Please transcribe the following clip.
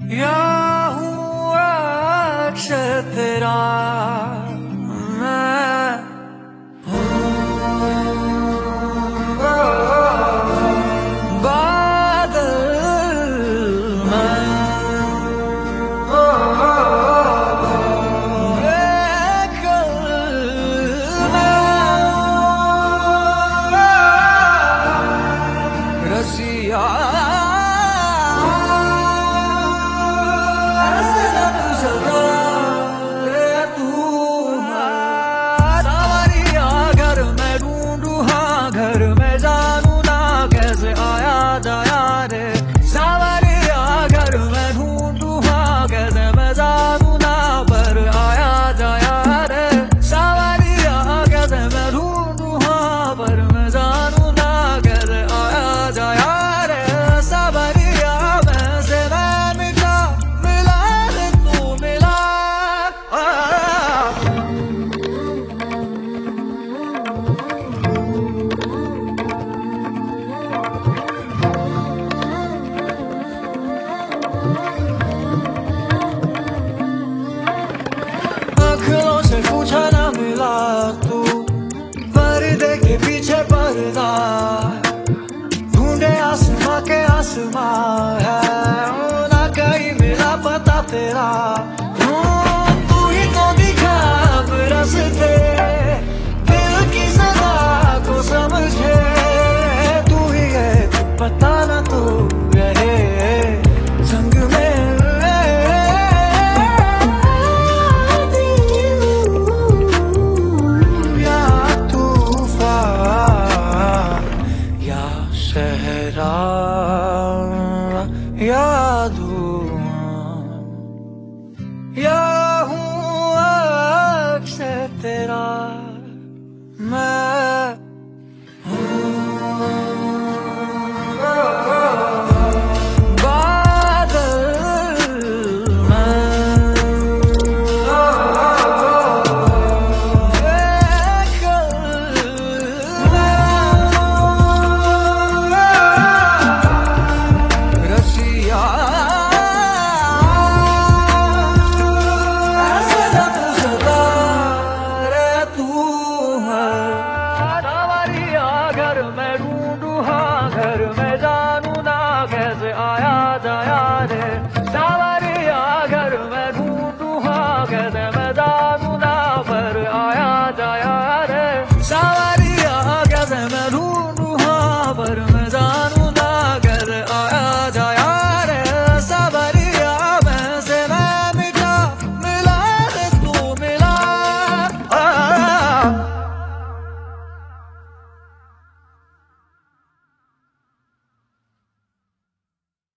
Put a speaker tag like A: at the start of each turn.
A: या हुआ अक्सर तेरा मैं बादल रसिया घर में जानू ना कैसे आया जाया रे सावरिया घर में ढूंढू हाँ कैसे मैं जानू ना पर आया जाया रे सावरिया कैसे मैं ढूंढू हाँ पर मैं जानू ना कैसे आया जाया रे सावरिया मैं से मैं मिला रे तू मिला आँखों से पूछा ना मिला तू पर्दे के पीछे पर्दा ढूंढे आसमां के आसमां है ना कहीं मिला पता तेरा तू ही तो दिखा अब रास्ते दिल की सदा को समझे तू ही है पता ना तू रहे संग में सहरा यादूं या हूँ अक्सर तेरा मैं